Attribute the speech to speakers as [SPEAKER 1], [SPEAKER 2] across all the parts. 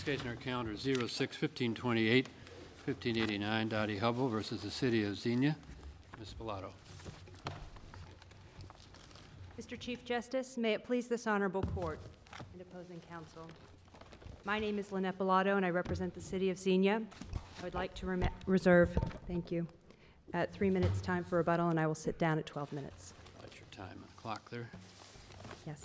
[SPEAKER 1] Case on our calendar 06-1528, 1589, Dottie Hubble versus the City of Xenia. Ms. Bellato.
[SPEAKER 2] Mr. Chief Justice, may it please this honorable court and opposing counsel. My name is Lynette Bellato, and I represent the City of Xenia. I would like to reserve, thank you, 3 minutes time for rebuttal, and I will sit down at 12 minutes.
[SPEAKER 1] That's your time on the clock there.
[SPEAKER 2] Yes.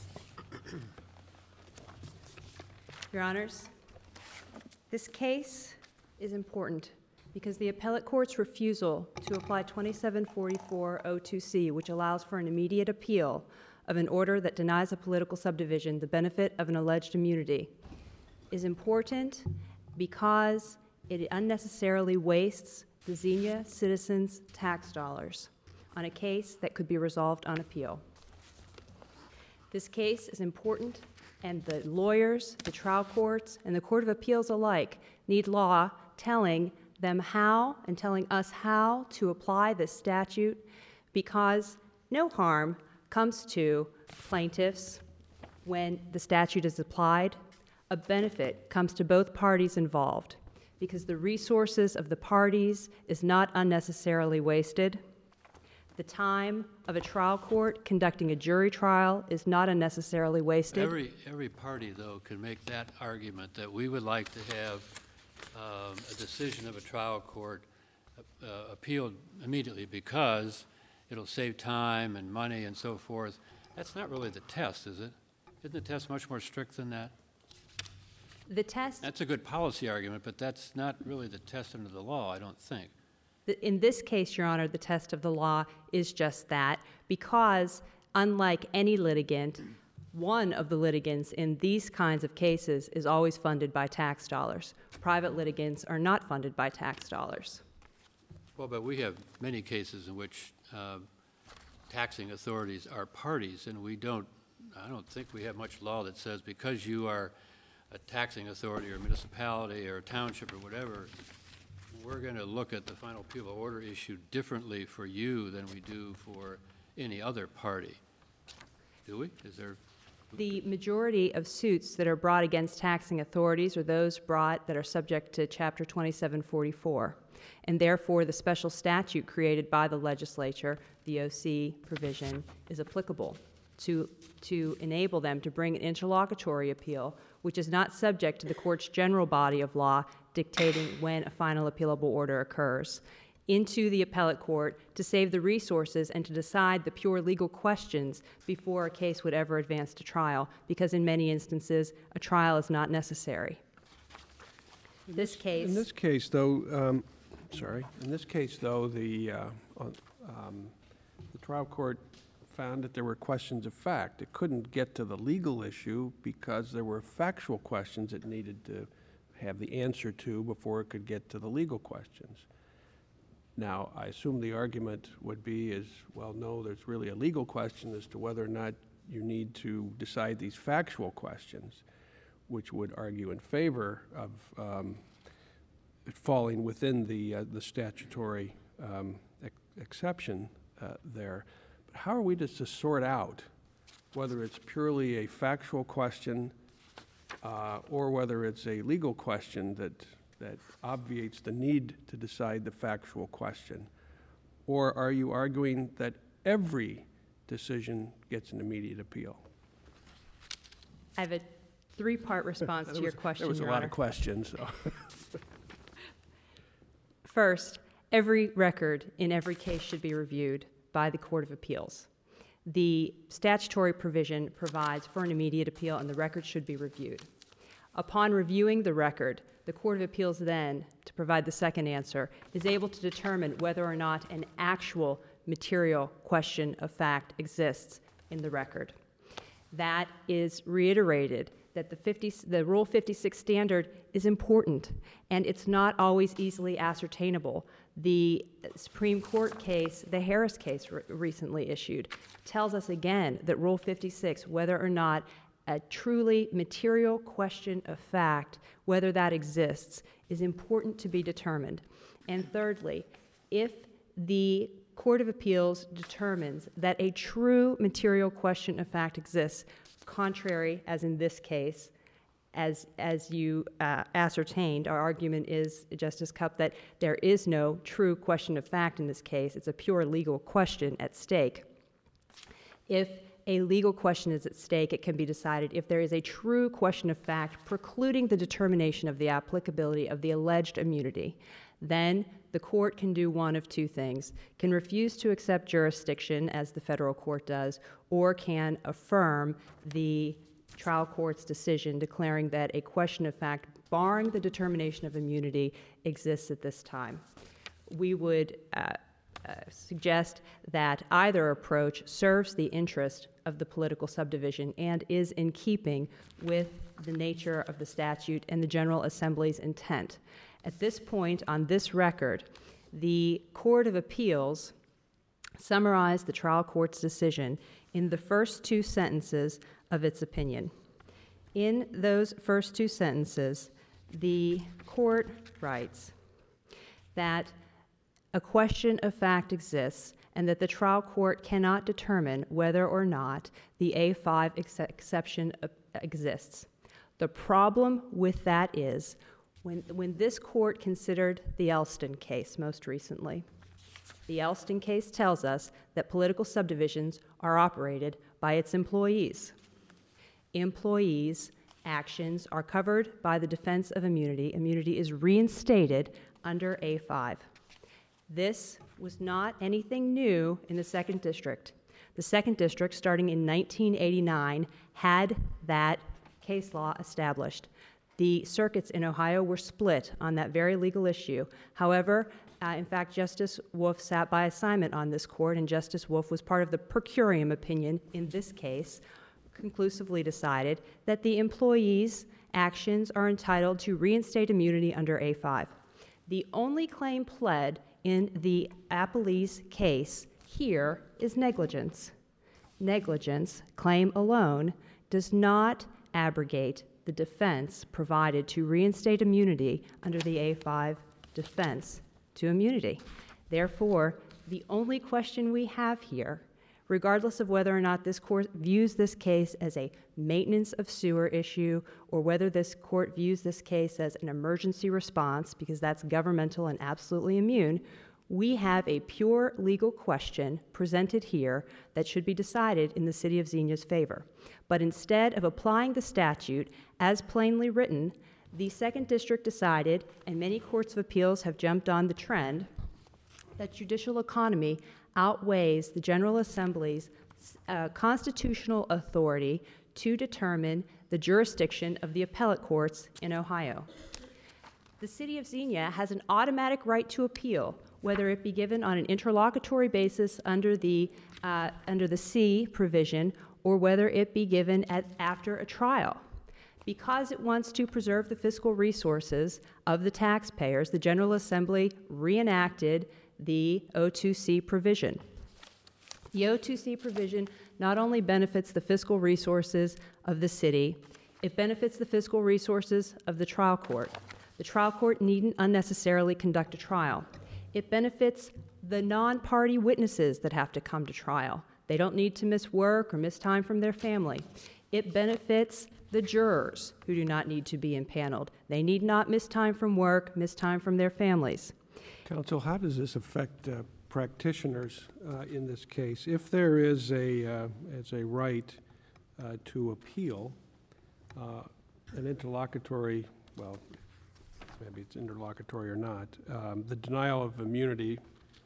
[SPEAKER 2] Your Honors, this case is important because the appellate court's refusal to apply 2744-02C, which allows for an immediate appeal of an order that denies a political subdivision the benefit of an alleged immunity, is important because it unnecessarily wastes the Xenia citizens' tax dollars on a case that could be resolved on appeal. This case is important, and the lawyers, the trial courts, and the Court of Appeals alike need law telling them how and telling us how to apply this statute, because no harm comes to plaintiffs when the statute is applied. A benefit comes to both parties involved because the resources of the parties is not unnecessarily wasted. The time of a trial court conducting a jury trial is not unnecessarily wasted.
[SPEAKER 1] Every party, though, can make that argument that we would like to have a decision of a trial court appealed immediately because it'll save time and money and so forth. That's not really the test, is it? Isn't the test much more strict than that?
[SPEAKER 2] The test...
[SPEAKER 1] That's a good policy argument, but that's not really the test under the law, I don't think.
[SPEAKER 2] In this case, Your Honor, the test of the law is just that, because unlike any litigant, one of the litigants in these kinds of cases is always funded by tax dollars. Private litigants are not funded by tax dollars.
[SPEAKER 1] Well, but we have many cases in which taxing authorities are parties, and I don't think we have much law that says because you are a taxing authority or a municipality or a township or whatever, we're going to look at the final appeal order issue differently for you than we do for any other party. Do we? Is there...
[SPEAKER 2] The majority of suits that are brought against taxing authorities are those brought that are subject to Chapter 2744, and therefore the special statute created by the legislature, the OC provision, is applicable to enable them to bring an interlocutory appeal, which is not subject to the court's general body of law dictating when a final appealable order occurs, into the appellate court to save the resources and to decide the pure legal questions before a case would ever advance to trial, because in many instances, a trial is not necessary. In this case,
[SPEAKER 3] though, the trial court found that there were questions of fact. It couldn't get to the legal issue because there were factual questions it needed to have the answer to before it could get to the legal questions. Now, I assume the argument would be is, well, no, there's really a legal question as to whether or not you need to decide these factual questions, which would argue in favor of falling within the statutory exception there. But how are we to sort out whether it's purely a factual question or whether it's a legal question that obviates the need to decide the factual question? Or are you arguing that every decision gets an immediate appeal?
[SPEAKER 2] I have a three-part response to your question,
[SPEAKER 3] There was a
[SPEAKER 2] Your
[SPEAKER 3] lot
[SPEAKER 2] Honor.
[SPEAKER 3] of questions. So.
[SPEAKER 2] First, every record in every case should be reviewed by the Court of Appeals. The statutory provision provides for an immediate appeal, and the record should be reviewed. Upon reviewing the record, the Court of Appeals then, to provide the second answer, is able to determine whether or not an actual material question of fact exists in the record. That is reiterated that the Rule 56 standard is important, and it's not always easily ascertainable. The Supreme Court case, the Harris case recently issued, tells us again that Rule 56, whether or not a truly material question of fact, whether that exists, is important to be determined. And thirdly, if the Court of Appeals determines that a true material question of fact exists, contrary, as in this case, as you ascertained, our argument is, Justice Cupp, that there is no true question of fact in this case. It's a pure legal question at stake. If a legal question is at stake, it can be decided if there is a true question of fact precluding the determination of the applicability of the alleged immunity. Then the court can do one of two things: can refuse to accept jurisdiction, as the federal court does, or can affirm the trial court's decision declaring that a question of fact barring the determination of immunity exists at this time. We would suggest that either approach serves the interest of the political subdivision and is in keeping with the nature of the statute and the General Assembly's intent. At this point, on this record, the Court of Appeals summarized the trial court's decision in the first two sentences of its opinion. In those first two sentences, the court writes that a question of fact exists and that the trial court cannot determine whether or not the A5 exception exists. The problem with that is when this court considered the Elston case most recently, the Elston case tells us that political subdivisions are operated by its employees. Employees' actions are covered by the defense of immunity. Immunity is reinstated under A5. This was not anything new in the Second District. The Second District, starting in 1989, had that case law established. The circuits in Ohio were split on that very legal issue. However, in fact, Justice Wolf sat by assignment on this court, and Justice Wolf was part of the per curiam opinion in this case, conclusively decided that the employees' actions are entitled to reinstate immunity under A5. The only claim pled in the appellee's case here is negligence. Negligence, claim alone, does not abrogate the defense provided to reinstate immunity under the A5 defense to immunity. Therefore, the only question we have here, regardless of whether or not this court views this case as a maintenance of sewer issue or whether this court views this case as an emergency response, because that's governmental and absolutely immune, we have a pure legal question presented here that should be decided in the City of Xenia's favor. But instead of applying the statute as plainly written, the Second District decided, and many courts of appeals have jumped on the trend, that judicial economy outweighs the General Assembly's constitutional authority to determine the jurisdiction of the appellate courts in Ohio. The City of Xenia has an automatic right to appeal, whether it be given on an interlocutory basis under the C provision or whether it be given after a trial. Because it wants to preserve the fiscal resources of the taxpayers, the General Assembly reenacted the O2C provision. The O2C provision not only benefits the fiscal resources of the city, it benefits the fiscal resources of the trial court. The trial court needn't unnecessarily conduct a trial. It benefits the non-party witnesses that have to come to trial. They don't need to miss work or miss time from their family. It benefits the jurors who do not need to be impaneled. They need not miss time from work, miss time from their families.
[SPEAKER 3] Counsel, how does this affect practitioners in this case? If there is a right to appeal, an interlocutory, well, maybe it's interlocutory or not, the denial of immunity,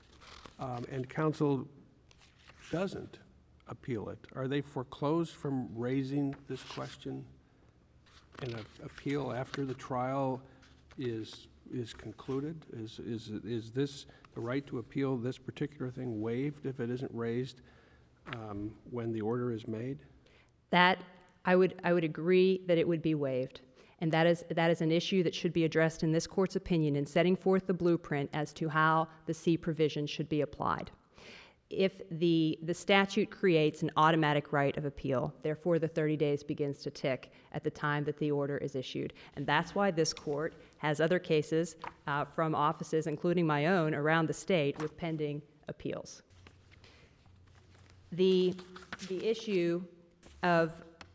[SPEAKER 3] and counsel doesn't appeal it, are they foreclosed from raising this question in an appeal after the trial is concluded? Is this the right to appeal this particular thing waived if it isn't raised when the order is made?
[SPEAKER 2] That I would agree that it would be waived, and that is an issue that should be addressed in this court's opinion in setting forth the blueprint as to how the C provision should be applied. If the statute creates an automatic right of appeal, therefore the 30 days begins to tick at the time that the order is issued. And that's why this court has other cases from offices, including my own, around the state with pending appeals. The issue of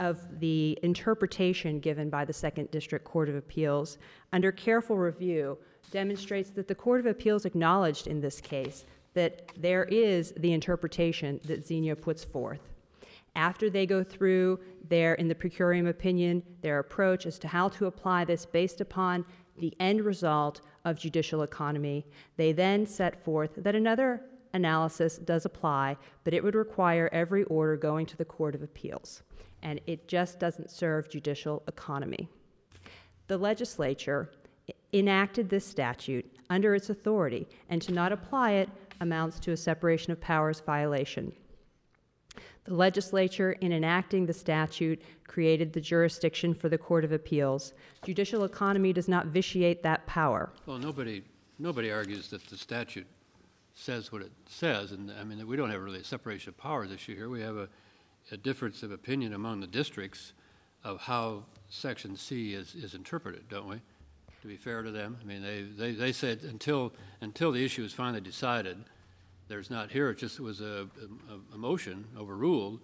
[SPEAKER 2] of the interpretation given by the Second District Court of Appeals, under careful review, demonstrates that the Court of Appeals acknowledged in this case that there is the interpretation that Xenia puts forth. After they go through in the per curiam opinion, their approach as to how to apply this based upon the end result of judicial economy, they then set forth that another analysis does apply, but it would require every order going to the Court of Appeals, and it just doesn't serve judicial economy. The legislature enacted this statute under its authority, and to not apply it amounts to a separation of powers violation. The legislature, in enacting the statute, created the jurisdiction for the Court of Appeals. Judicial economy does not vitiate that power.
[SPEAKER 1] Well, nobody argues that the statute says what it says, and I mean, we don't have really a separation of powers issue here. We have a difference of opinion among the districts of how Section C is interpreted, don't we? To be fair to them, I mean, they said until the issue is finally decided, there's not here. It just was a motion overruled,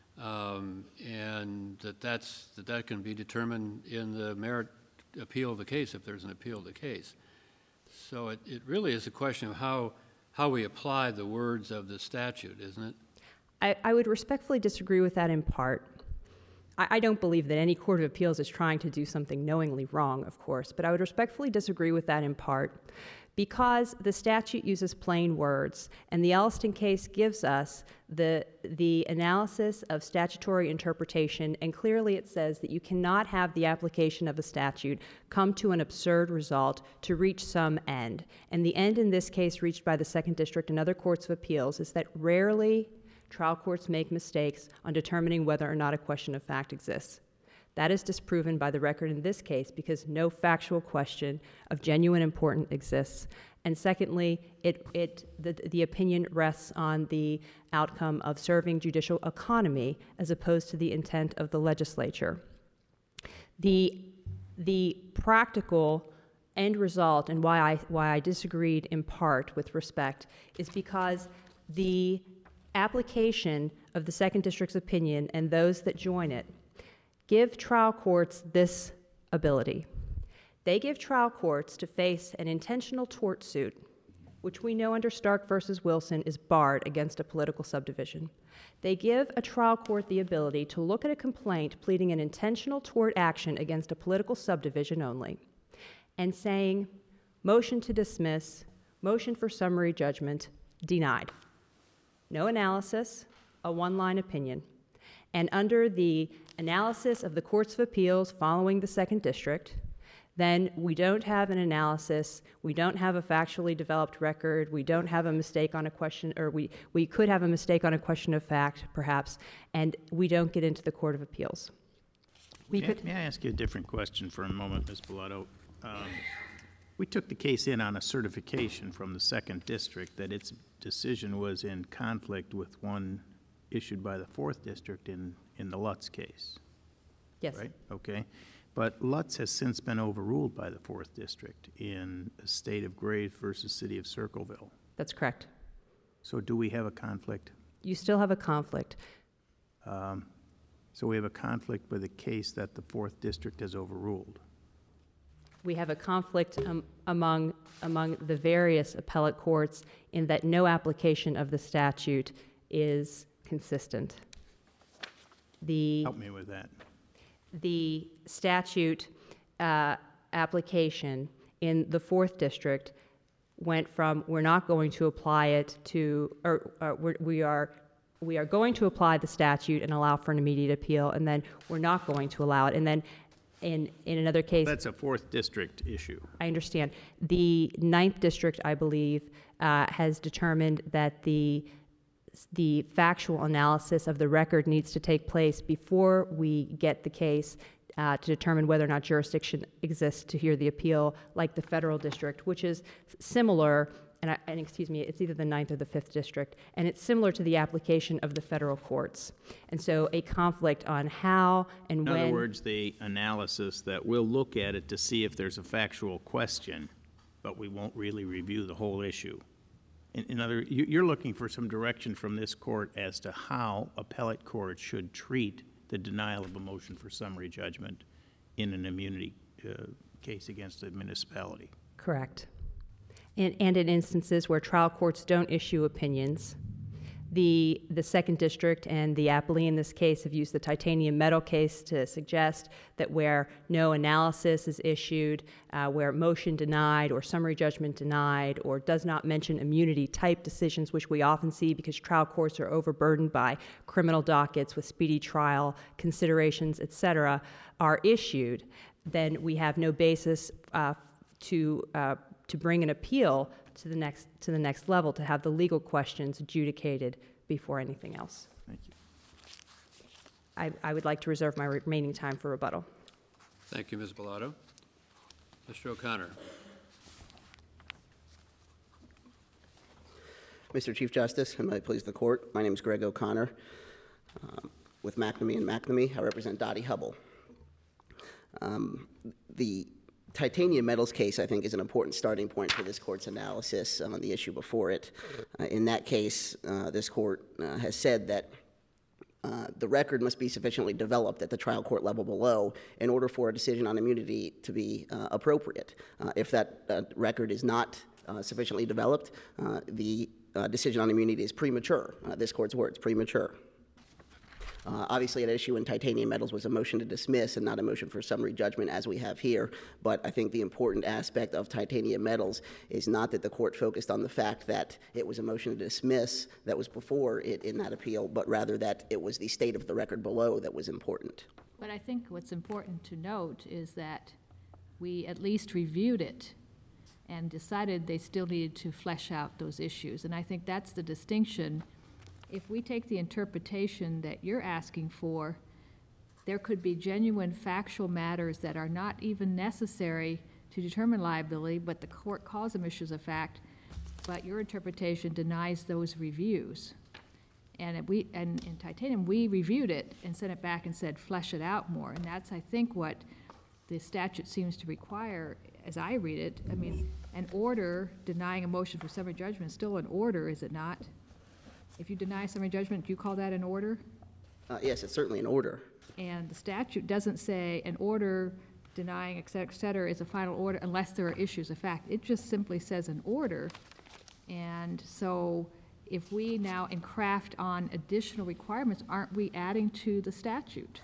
[SPEAKER 1] and that can be determined in the merit appeal of the case if there's an appeal of the case. So it really is a question of how we apply the words of the statute, isn't it?
[SPEAKER 2] I would respectfully disagree with that in part. I don't believe that any Court of Appeals is trying to do something knowingly wrong, of course, but I would respectfully disagree with that in part because the statute uses plain words, and the Elliston case gives us the analysis of statutory interpretation, and clearly it says that you cannot have the application of a statute come to an absurd result to reach some end. And the end in this case reached by the Second District and other courts of appeals is that rarely trial courts make mistakes on determining whether or not a question of fact exists. That is disproven by the record in this case because no factual question of genuine importance exists. And secondly, the opinion rests on the outcome of serving judicial economy as opposed to the intent of the legislature. The practical end result, and why I disagreed in part with respect, is because the application of the Second District's opinion and those that join it give trial courts this ability. They give trial courts to face an intentional tort suit, which we know under Stark versus Wilson is barred against a political subdivision. They give a trial court the ability to look at a complaint pleading an intentional tort action against a political subdivision only and saying, motion to dismiss, motion for summary judgment, denied. No analysis, a one-line opinion. And under the analysis of the courts of appeals following the Second District, then we don't have an analysis, we don't have a factually developed record, we don't have a mistake on a question, or we could have a mistake on a question of fact, perhaps, and we don't get into the Court of Appeals.
[SPEAKER 4] May I ask you a different question for a moment, Ms. Bellotto? We took the case in on a certification from the Second District that its decision was in conflict with one issued by the Fourth District in the Lutz case.
[SPEAKER 2] Yes.
[SPEAKER 4] Right? Okay. But Lutz has since been overruled by the Fourth District in the State of Graves versus City of Circleville.
[SPEAKER 2] That's correct.
[SPEAKER 4] So do we have a conflict?
[SPEAKER 2] You still have a conflict.
[SPEAKER 4] So we have a conflict with a case that the Fourth District has overruled.
[SPEAKER 2] We have a conflict among the various appellate courts in that no application of the statute is consistent.
[SPEAKER 4] Help me with that.
[SPEAKER 2] The statute application in the Fourth District went from we're not going to apply it to, we are going to apply the statute and allow for an immediate appeal, and then we're not going to allow it, and then in another case.
[SPEAKER 4] That's a Fourth District issue.
[SPEAKER 2] I understand. The Ninth District, I believe, has determined that the factual analysis of the record needs to take place before we get the case to determine whether or not jurisdiction exists to hear the appeal, like the Federal District, which is similar, and excuse me, it's either the Ninth or the Fifth District, and it's similar to the application of the federal courts. And so a conflict on how and when.
[SPEAKER 4] In other words, the analysis that we'll look at it to see if there's a factual question, but we won't really review the whole issue. In other, you're looking for some direction from this court as to how appellate courts should treat the denial of a motion for summary judgment in an immunity case against a municipality.
[SPEAKER 2] Correct. And in instances where trial courts don't issue opinions, the second district and the appellee in this case have used the titanium metal case to suggest that where no analysis is issued, where motion denied or summary judgment denied, or does not mention immunity type decisions, which we often see because trial courts are overburdened by criminal dockets with speedy trial considerations, et cetera, are issued, then we have no basis to bring an appeal to the next level, to have the legal questions adjudicated before anything else.
[SPEAKER 4] Thank you.
[SPEAKER 2] I would like to reserve my remaining time for rebuttal.
[SPEAKER 1] Thank you, Ms. Bellato. Mr. O'Connor.
[SPEAKER 5] Mr. Chief Justice, and may it please the court, my name is Greg O'Connor. With McNamee and McNamee, I represent Dottie Hubble. The titanium metals case, I think, is an important starting point for this court's analysis on the issue before it. In that case, this court has said that the record must be sufficiently developed at the trial court level below in order for a decision on immunity to be appropriate. If that record is not sufficiently developed, the decision on immunity is premature. This court's words, premature. Obviously, at issue in titanium metals was a motion to dismiss and not a motion for summary judgment as we have here. But I think the important aspect of titanium metals is not that the court focused on the fact that it was a motion to dismiss that was before it in that appeal, but rather that it was the state of the record below that was important.
[SPEAKER 6] But I think what's important to note is that we at least reviewed it and decided they still needed to flesh out those issues. And I think that's the distinction. If we take the interpretation that you're asking for, there could be genuine factual matters that are not even necessary to determine liability, but the court calls them issues of fact, but your interpretation denies those reviews. And in titanium, we reviewed it and sent it back and said, flesh it out more. And that's, I think, what the statute seems to require, as I read it. I mean, an order denying a motion for summary judgment is still an order, is it not? If you deny summary judgment, do you call that an order?
[SPEAKER 5] Yes, it's certainly an order.
[SPEAKER 6] And the statute doesn't say an order denying, et cetera, is a final order unless there are issues of fact. It just simply says an order. And so if we now encraft on additional requirements, aren't we adding to the statute?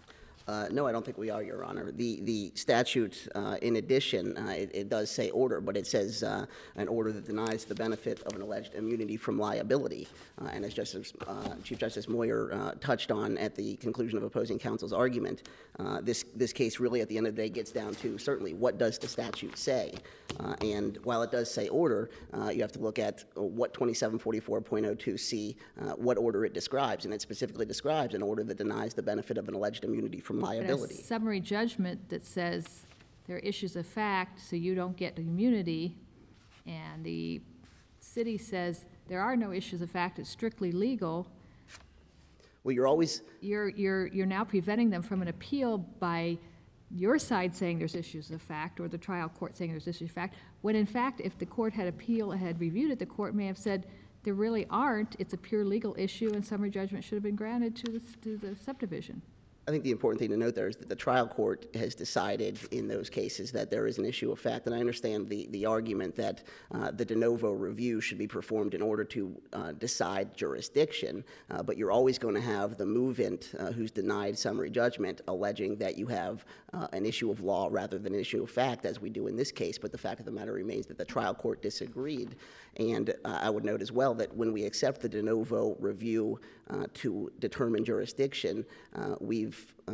[SPEAKER 5] No, I don't think we are, Your Honor. The statute, in addition, it does say order, but it says an order that denies the benefit of an alleged immunity from liability. And as Chief Justice Moyer touched on at the conclusion of opposing counsel's argument, this case really, at the end of the day, gets down to certainly what does the statute say. And while it does say order, you have to look at what 2744.02c, what order it describes. And it specifically describes an order that denies the benefit of an alleged immunity from liability.
[SPEAKER 6] But a summary judgment that says there are issues of fact, so you don't get immunity, and the city says there are no issues of fact, it's strictly legal.
[SPEAKER 5] Well,
[SPEAKER 6] You're now preventing them from an appeal by your side saying there's issues of fact, or the trial court saying there's issues of fact, when in fact, if the court had reviewed it, the court may have said there really aren't, it's a pure legal issue, and summary judgment should have been granted to the subdivision.
[SPEAKER 5] I think the important thing to note there is that the trial court has decided in those cases that there is an issue of fact, and I understand the argument that the de novo review should be performed in order to decide jurisdiction, but you're always going to have the movant who's denied summary judgment alleging that you have an issue of law rather than an issue of fact, as we do in this case, but the fact of the matter remains that the trial court disagreed. And I would note as well that when we accept the de novo review to determine jurisdiction, we've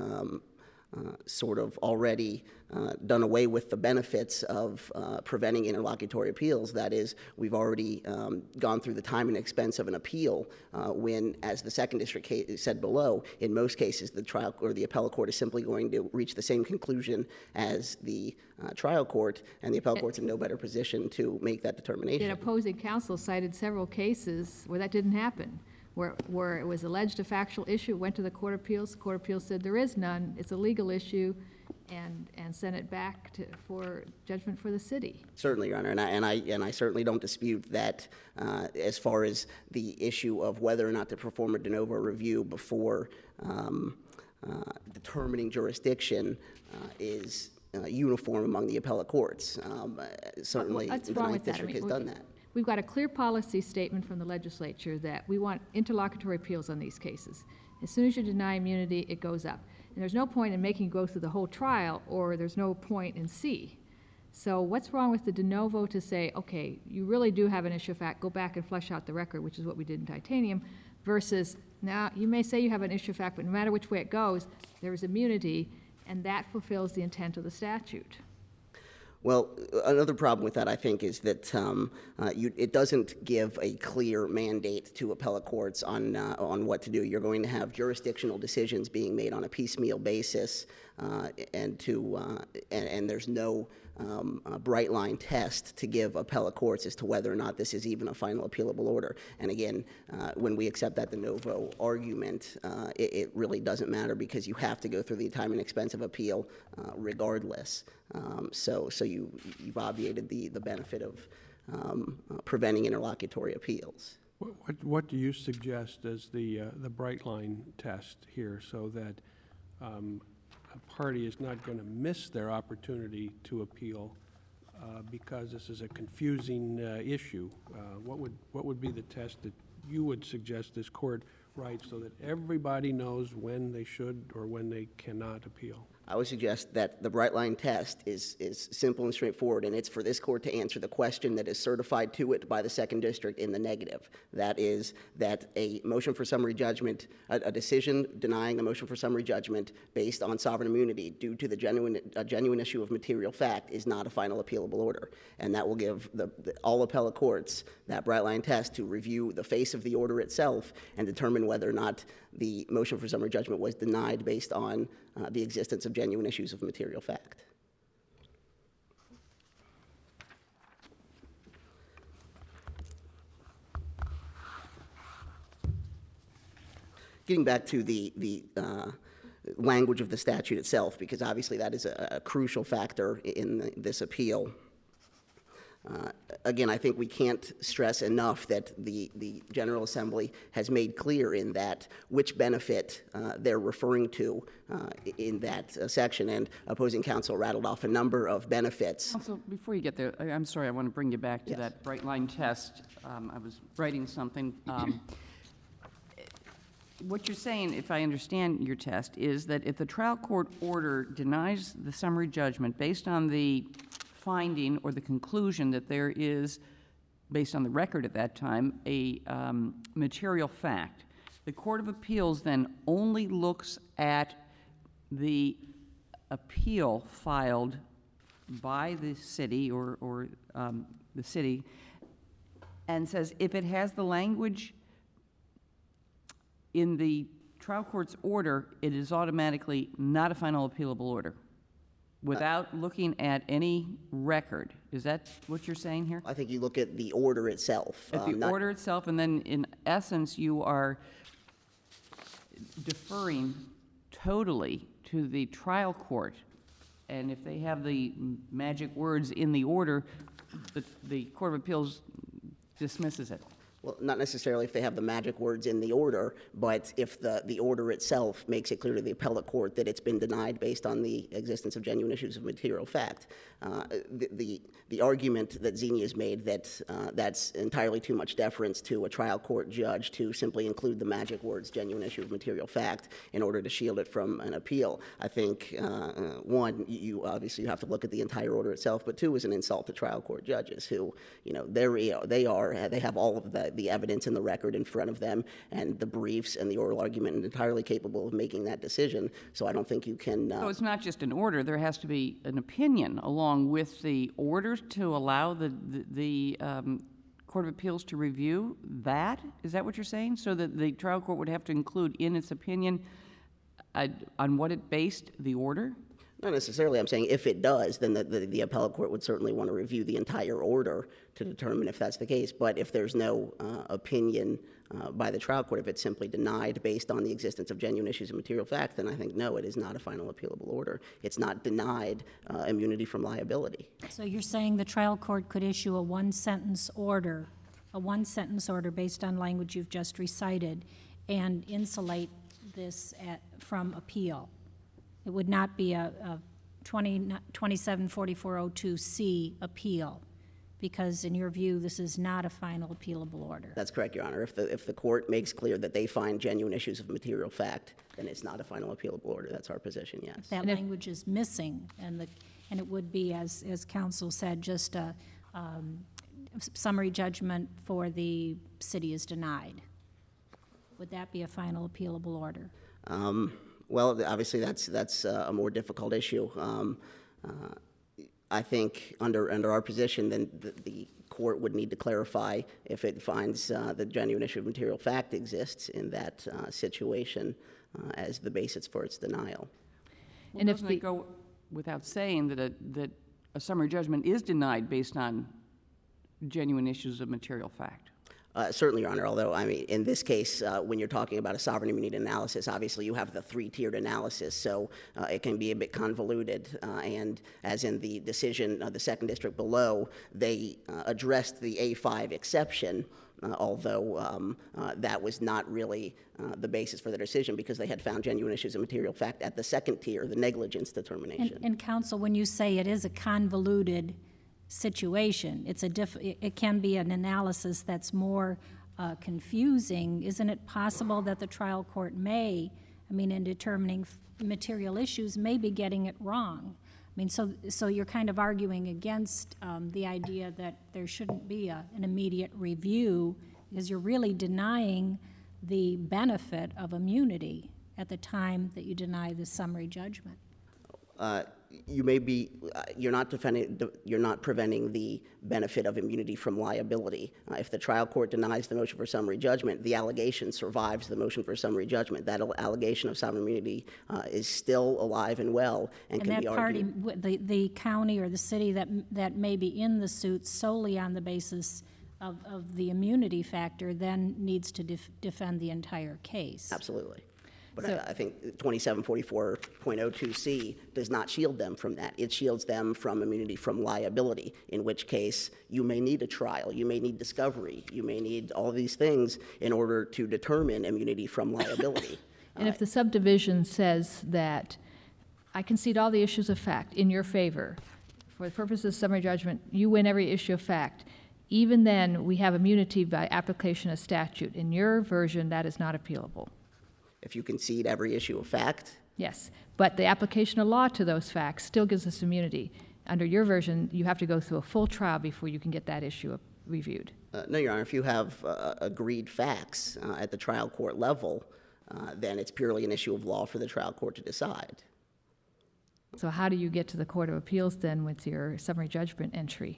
[SPEAKER 5] sort of already done away with the benefits of preventing interlocutory appeals. That is, we've already gone through the time and expense of an appeal when, as the second district case said below, in most cases the trial or the appellate court is simply going to reach the same conclusion as the trial court, and the appellate court's in no better position to make that determination.
[SPEAKER 6] And opposing counsel cited several cases where that didn't happen, where it was alleged a factual issue, went to the Court of Appeals. The Court of Appeals said there is none, it's a legal issue, and sent it back for judgment for the city.
[SPEAKER 5] Certainly, Your Honor, and I certainly don't dispute that as far as the issue of whether or not to perform a de novo review before determining jurisdiction is uniform among the appellate courts. Certainly,
[SPEAKER 6] What's
[SPEAKER 5] the
[SPEAKER 6] wrong
[SPEAKER 5] Ninth
[SPEAKER 6] with that? I
[SPEAKER 5] District
[SPEAKER 6] mean,
[SPEAKER 5] has done that.
[SPEAKER 6] We've got a clear policy statement from the legislature that we want interlocutory appeals on these cases. As soon as you deny immunity, it goes up. And there's no point in making you go through the whole trial, or there's no point in C. So what's wrong with the de novo to say, okay, you really do have an issue of fact, go back and flesh out the record, which is what we did in Titanium, versus now you may say you have an issue of fact, but no matter which way it goes, there is immunity, and that fulfills the intent of the statute.
[SPEAKER 5] Well, another problem with that, I think, is that it doesn't give a clear mandate to appellate courts on what to do. You're going to have jurisdictional decisions being made on a piecemeal basis, and there's no bright line test to give appellate courts as to whether or not this is even a final appealable order. And again, when we accept that de novo argument, it really doesn't matter because you have to go through the time and expense of appeal regardless. So you've obviated the benefit of preventing interlocutory appeals.
[SPEAKER 3] What do you suggest as the bright line test here so that a party is not going to miss their opportunity to appeal because this is a confusing issue? What would be the test that you would suggest this court write so that everybody knows when they should or when they cannot appeal?
[SPEAKER 5] I would suggest that the bright line test is simple and straightforward, and it's for this court to answer the question that is certified to it by the Second District in the negative. That is that a motion for summary judgment, a decision denying a motion for summary judgment based on sovereign immunity due to the genuine issue of material fact is not a final appealable order. And that will give all appellate courts that bright line test to review the face of the order itself and determine whether or not the motion for summary judgment was denied based on the existence of genuine issues of material fact. Getting back to the language of the statute itself, because obviously that is a crucial factor in this appeal. Again, I think we can't stress enough that the General Assembly has made clear in that which benefit they're referring to in that section, and opposing counsel rattled off a number of benefits.
[SPEAKER 7] Counsel, before you get there, I'm sorry, I want to bring you back to
[SPEAKER 5] Yes.
[SPEAKER 7] that bright line test. I was writing something. What you're saying, if I understand your test, is that if the trial court order denies the summary judgment based on the finding or the conclusion that there is, based on the record at that time, a material fact, the Court of Appeals then only looks at the appeal filed by the city or the city and says if it has the language in the trial court's order, it is automatically not a final appealable order, without looking at any record. Is that what you're saying here?
[SPEAKER 5] I think you look at the order itself.
[SPEAKER 7] At the order itself, and then in essence, you are deferring totally to the trial court. And if they have the magic words in the order, the Court of Appeals dismisses it.
[SPEAKER 5] Well, not necessarily if they have the magic words in the order, but if the order itself makes it clear to the appellate court that it's been denied based on the existence of genuine issues of material fact. The argument that Zinnia's made that that's entirely too much deference to a trial court judge to simply include the magic words genuine issue of material fact in order to shield it from an appeal. I think, one, you obviously have to look at the entire order itself, but two, is an insult to trial court judges who, they have all of the evidence in the record in front of them and the briefs and the oral argument, and entirely capable of making that decision. So I don't think you can...
[SPEAKER 7] So it's not just an order. There has to be an opinion along with the order to allow the Court of Appeals to review that? Is that what you're saying? So that the trial court would have to include in its opinion on what it based the order?
[SPEAKER 5] Not necessarily. I'm saying if it does, then the appellate court would certainly want to review the entire order to determine if that's the case. But if there's no opinion by the trial court, if it's simply denied based on the existence of genuine issues of material fact, then I think, no, it is not a final appealable order. It's not denied immunity from liability.
[SPEAKER 8] So you're saying the trial court could issue a one-sentence order based on language you've just recited, and insulate this from appeal. It would not be a 274402C appeal, because in your view, this is not a final appealable order.
[SPEAKER 5] That's correct, Your Honor. If the court makes clear that they find genuine issues of material fact, then it's not a final appealable order. That's our position, yes.
[SPEAKER 8] That language is missing, and it would be, as counsel said, just a summary judgment for the city is denied. Would that be a final appealable order?
[SPEAKER 5] Well, obviously, that's a more difficult issue. I think under our position, then the court would need to clarify if it finds the genuine issue of material fact exists in that situation as the basis for its denial.
[SPEAKER 7] Well,
[SPEAKER 6] And if
[SPEAKER 7] doesn't
[SPEAKER 6] the-
[SPEAKER 7] it go without saying that a summary judgment is denied based on genuine issues of material fact?
[SPEAKER 5] Certainly, Your Honor, although, I mean, in this case, when you're talking about a sovereign immunity analysis, obviously you have the three-tiered analysis, so it can be a bit convoluted. And as in the decision of the second district below, they addressed the A5 exception, although that was not really the basis for their decision because they had found genuine issues of material fact at the second tier, the negligence determination.
[SPEAKER 8] And counsel, when you say it is a convoluted situation, it can be an analysis that's more confusing. Isn't it possible that the trial court may, in determining material issues, may be getting it wrong? So you're kind of arguing against the idea that there shouldn't be an immediate review because you're really denying the benefit of immunity at the time that you deny the summary judgment.
[SPEAKER 5] You may be, you're not preventing the benefit of immunity from liability. If the trial court denies the motion for summary judgment, the allegation survives the motion for summary judgment. That allegation of sovereign immunity is still alive and well and can be argued.
[SPEAKER 8] And that party, the county or the city that may be in the suit solely on the basis of the immunity factor then needs to defend the entire case.
[SPEAKER 5] Absolutely. But I think 2744.02C does not shield them from that. It shields them from immunity from liability, in which case you may need a trial, you may need discovery, you may need all these things in order to determine immunity from liability.
[SPEAKER 6] And if the subdivision says that I concede all the issues of fact in your favor, for the purposes of summary judgment, you win every issue of fact, even then we have immunity by application of statute. In your version, that is not appealable.
[SPEAKER 5] If you concede every issue of fact?
[SPEAKER 6] Yes, but the application of law to those facts still gives us immunity. Under your version, you have to go through a full trial before you can get that issue reviewed.
[SPEAKER 5] No, Your Honor. If you have agreed facts at the trial court level, then it's purely an issue of law for the trial court to decide.
[SPEAKER 6] So how do you get to the Court of Appeals then with your summary judgment entry?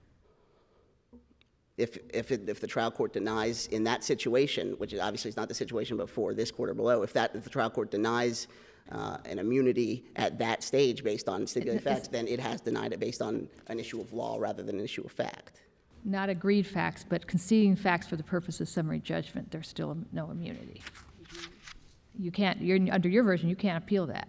[SPEAKER 5] If the trial court denies in that situation, which obviously is not the situation before this court or below, if the trial court denies an immunity at that stage based on stipulated facts, then it has denied it based on an issue of law rather than an issue of fact.
[SPEAKER 6] Not agreed facts, but conceding facts for the purpose of summary judgment, there's still no immunity. You can't, under your version, you can't appeal that.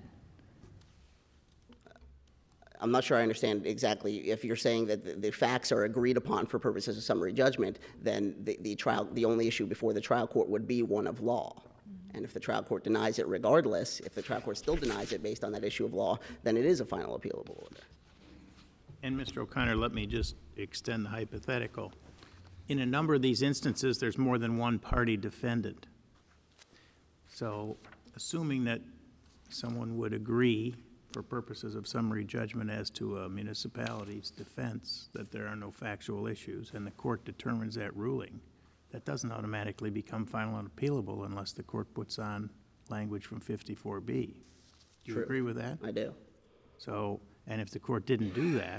[SPEAKER 5] I'm not sure I understand exactly. If you're saying that the facts are agreed upon for purposes of summary judgment, then the only issue before the trial court would be one of law. And if the trial court denies it regardless, if the trial court still denies it based on that issue of law, then it is a final appealable order.
[SPEAKER 4] And Mr. O'Connor, let me just extend the hypothetical. In a number of these instances, there's more than one party defendant. So assuming that someone would agree for purposes of summary judgment as to a municipality's defense that there are no factual issues, and the court determines that ruling, that doesn't automatically become final and appealable unless the court puts on language from 54B. Do you
[SPEAKER 5] True.
[SPEAKER 4] agree with that?
[SPEAKER 5] I do.
[SPEAKER 4] So, and if the court didn't do that,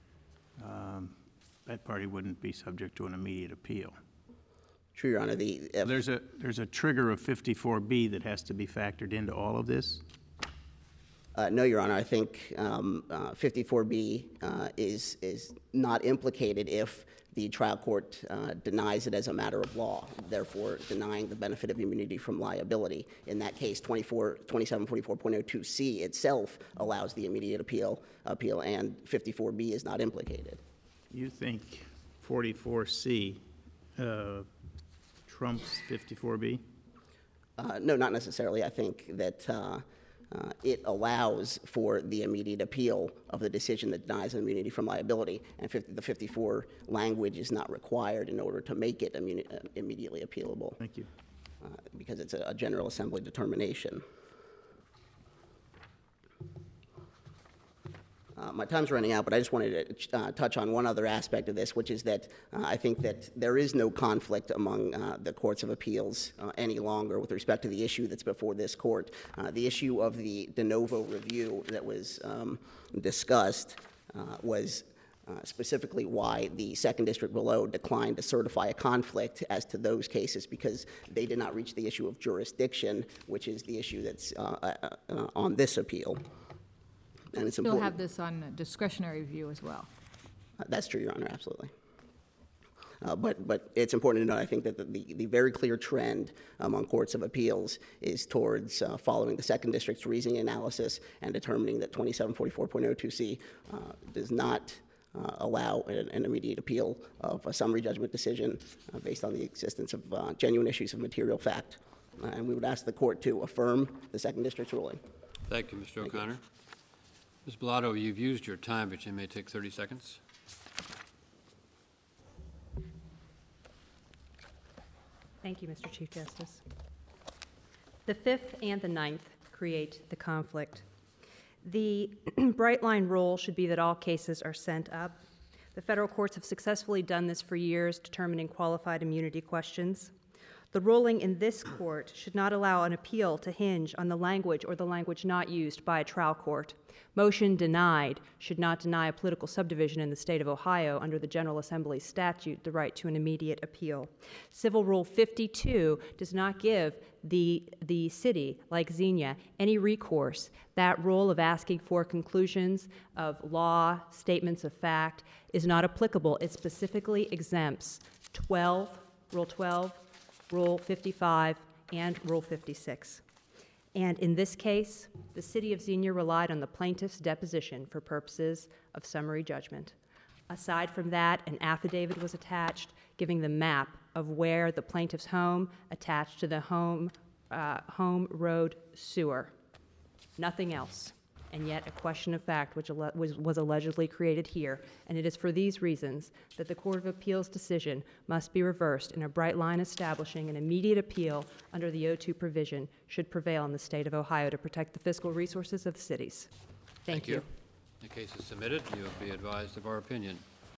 [SPEAKER 4] that party wouldn't be subject to an immediate appeal.
[SPEAKER 5] True, Your Honor.
[SPEAKER 4] There's a trigger of 54B that has to be factored into all of this?
[SPEAKER 5] No, Your Honor. I think 54B is not implicated if the trial court denies it as a matter of law, therefore denying the benefit of immunity from liability. In that case, 2744.02C itself allows the immediate appeal, and 54B is not implicated.
[SPEAKER 4] You think 44C trumps 54B?
[SPEAKER 5] No, not necessarily. I think that it allows for the immediate appeal of the decision that denies immunity from liability, and the 54 language is not required in order to make it immediately appealable.
[SPEAKER 4] Thank you.
[SPEAKER 5] Because it's a General Assembly determination. My time's running out, but I just wanted to touch on one other aspect of this, which is that I think that there is no conflict among the courts of appeals any longer with respect to the issue that's before this court. The issue of the de novo review that was discussed was specifically why the second district below declined to certify a conflict as to those cases, because they did not reach the issue of jurisdiction, which is the issue that's on this appeal. And it's
[SPEAKER 6] Still
[SPEAKER 5] important.
[SPEAKER 6] have this on discretionary review as well.
[SPEAKER 5] That's true, Your Honor, absolutely. But it's important to note, I think, that the very clear trend among courts of appeals is towards following the second district's reasoning analysis and determining that 2744.02c does not allow an immediate appeal of a summary judgment decision based on the existence of genuine issues of material fact. And we would ask the court to affirm the second district's ruling.
[SPEAKER 1] Thank you, Mr. O'Connor. Ms. Bellato, you've used your time, but you may take 30 seconds.
[SPEAKER 2] Thank you, Mr. Chief Justice. The 5th and the 9th create the conflict. The bright line rule should be that all cases are sent up. The federal courts have successfully done this for years, determining qualified immunity questions. The ruling in this court should not allow an appeal to hinge on the language or the language not used by a trial court. Motion denied should not deny a political subdivision in the state of Ohio under the General Assembly statute the right to an immediate appeal. Civil Rule 52 does not give the city, like Xenia, any recourse. That rule of asking for conclusions of law, statements of fact, is not applicable. It specifically exempts Rule 12, Rule 55, and Rule 56. And in this case, the city of Xenia relied on the plaintiff's deposition for purposes of summary judgment. Aside from that, an affidavit was attached giving the map of where the plaintiff's home attached to the home road sewer. Nothing else. And yet a question of fact which was allegedly created here. And it is for these reasons that the Court of Appeals decision must be reversed, and a bright line establishing an immediate appeal under the O2 provision should prevail in the state of Ohio to protect the fiscal resources of cities. Thank you.
[SPEAKER 1] The case is submitted. You will be advised of our opinion.